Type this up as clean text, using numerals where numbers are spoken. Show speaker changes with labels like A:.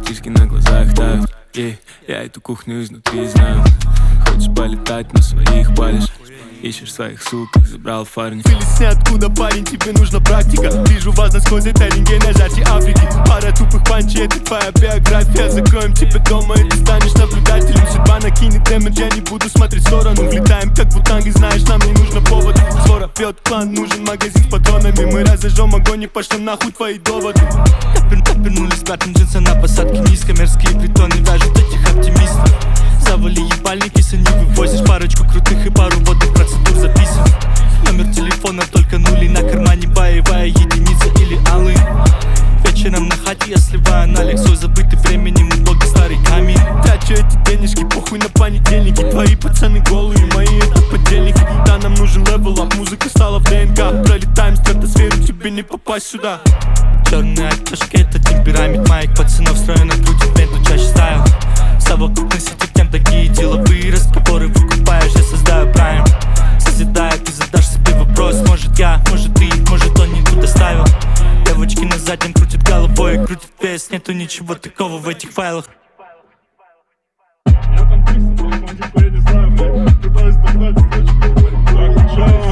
A: братишки на глазах тают. Я эту кухню изнутри знаю. Хочешь полетать, на своих палишь. Ищешь своих сук, забрал фарни.
B: Вылез ниоткуда, парень, тебе нужна практика. Вижу вас насквозь, это рентген на жарте Африки. Пара тупых панчей, это твоя биография. Закроем тебя дома, и ты станешь наблюдателем. Судьба накинет дэмэдж, я не буду смотреть в сторону. Влетаем как бутанги, знаешь, нам не нужно повода. Свора пьет клан, нужен магазин с патронами. Мы разожжем огонь и пошлем нахуй твои доводы.
C: Вернулись братом джинсы на посадке низко. Мерзкие притоны вяжут этих оптимистов. Завали ебальники, если не вывозишь парочку крутых и пару водных процедур записан. Номер телефона только нули, на кармане боевая единица или алый. Вечером на хате я сливаю налик, свой забытый временем и боги старый камень.
B: Трачу эти денежки, похуй на понедельники. Твои пацаны голые, мои это подельники. Да, нам нужен левел-ап, музыка стала в ДНК. Пролетаем стратосферу, тебе не попасть сюда.
C: Черные очки, это темперамент моих пацанов. Строю на грудь, бенту чаще ставил. Совокупность этих тем такие деловые разговоры выкупаешь, я создаю прайм. Созидая, ты задашь себе вопрос. Может я, может ты, может он не туда ставил. Девочки на заднем крутят головой и крутят вес. Нету ничего такого в этих файлах.
D: Я там писал, я не знаю, блядь. Пытаюсь догнать,